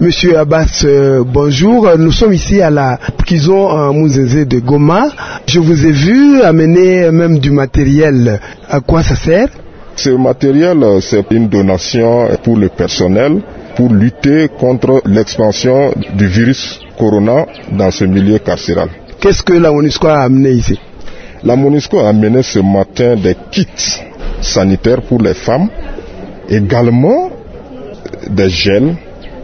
Monsieur Abbas, bonjour. Nous sommes ici à la prison Mouzézé de Goma. Je vous ai vu amener même du matériel. À quoi ça sert? Ce matériel, c'est une donation pour le personnel pour lutter contre l'expansion du virus corona dans ce milieu carcéral. Qu'est-ce que la MONUSCO a amené ici? La MONUSCO a amené ce matin des kits sanitaires pour les femmes, également des gels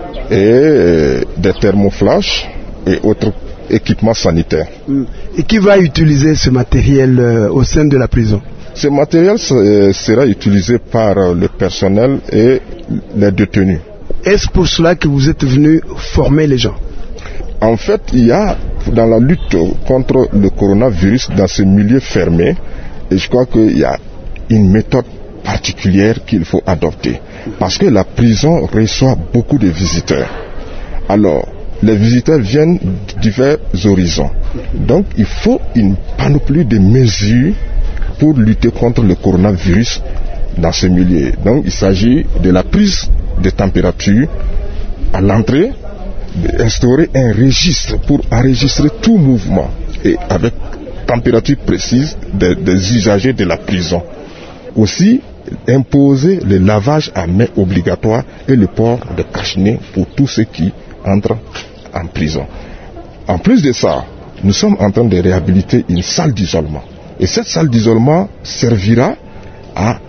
et des thermoflages et autres équipements sanitaires. Et qui va utiliser ce matériel au sein de la prison? Ce matériel sera utilisé par le personnel et les détenus. Est-ce pour cela que vous êtes venu former les gens? En fait, il y a dans la lutte contre le coronavirus dans ce milieu fermé, et je crois qu'il y a une méthode particulière qu'il faut adopter. Parce que la prison reçoit beaucoup de visiteurs. Alors, les visiteurs viennent de divers horizons. Donc, il faut une panoplie de mesures pour lutter contre le coronavirus dans ce milieu. Donc, il s'agit de la prise de température à l'entrée, d'instaurer un registre pour enregistrer tout mouvement et avec température précise des usagers de la prison. Aussi, imposer le lavage à main obligatoire et le port de cache-nez pour tous ceux qui entrent en prison. En plus de ça, nous sommes en train de réhabiliter une salle d'isolement. Et cette salle d'isolement servira à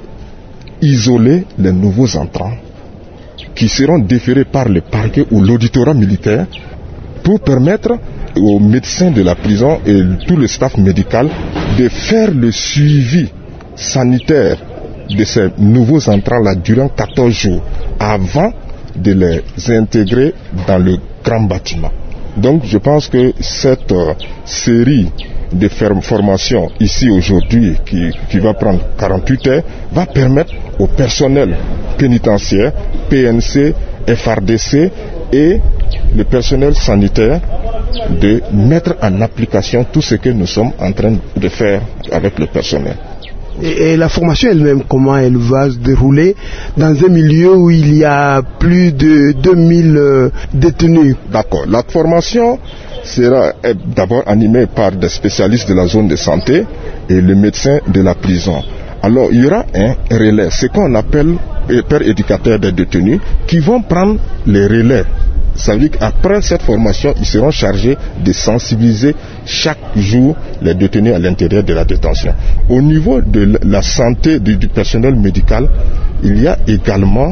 isoler les nouveaux entrants qui seront déférés par le parquet ou l'auditorat militaire pour permettre aux médecins de la prison et tout le staff médical de faire le suivi sanitaire de ces nouveaux entrants-là durant 14 jours avant de les intégrer dans le grand bâtiment. Donc je pense que cette série de formations ici aujourd'hui qui va prendre 48 heures va permettre au personnel pénitentiaire, PNC, FRDC et le personnel sanitaire de mettre en application tout ce que nous sommes en train de faire avec le personnel. Et la formation elle-même, comment elle va se dérouler dans un milieu où il y a plus de 2000 détenus? D'accord. La formation sera d'abord animée par des spécialistes de la zone de santé et le médecin de la prison. Alors il y aura un relais, ce qu'on appelle les pères éducateurs des détenus qui vont prendre les relais. Ça veut dire qu'après cette formation, ils seront chargés de sensibiliser chaque jour les détenus à l'intérieur de la détention. Au niveau de la santé du personnel médical, il y a également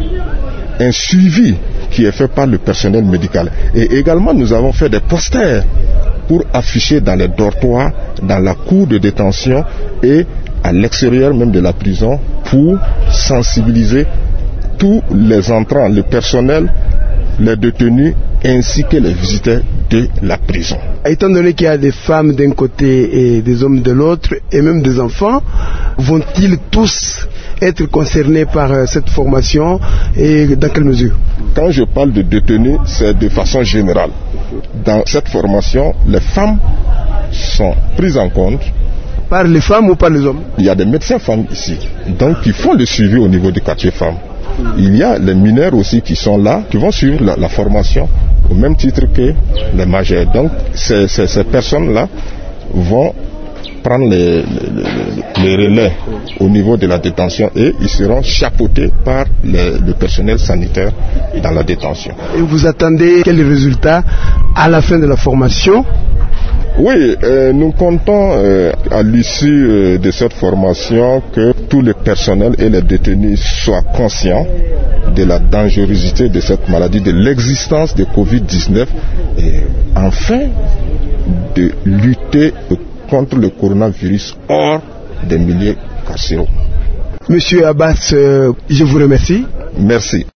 un suivi qui est fait par le personnel médical. Et également, nous avons fait des posters pour afficher dans les dortoirs, dans la cour de détention et à l'extérieur même de la prison pour sensibiliser tous les entrants, le personnel, les détenus ainsi que les visiteurs de la prison. Étant donné qu'il y a des femmes d'un côté et des hommes de l'autre et même des enfants, vont-ils tous être concernés par cette formation et dans quelle mesure? Quand je parle de détenus, c'est de façon générale. Dans cette formation, les femmes sont prises en compte. Par les femmes ou par les hommes? Il y a des médecins femmes ici, donc qui font le suivi au niveau du quartier femmes. Il y a les mineurs aussi qui sont là, qui vont suivre la formation au même titre que les majeurs. Donc ces personnes-là vont prendre les relais au niveau de la détention et ils seront chapeautés par le personnel sanitaire dans la détention. Et vous attendez quels résultats à la fin de la formation? Oui, nous comptons à l'issue de cette formation que tout le personnel et les détenus soient conscients de la dangerosité de cette maladie, de l'existence de Covid-19 et enfin de lutter contre le coronavirus hors des milieux carcéraux. Monsieur Abbas, je vous remercie. Merci.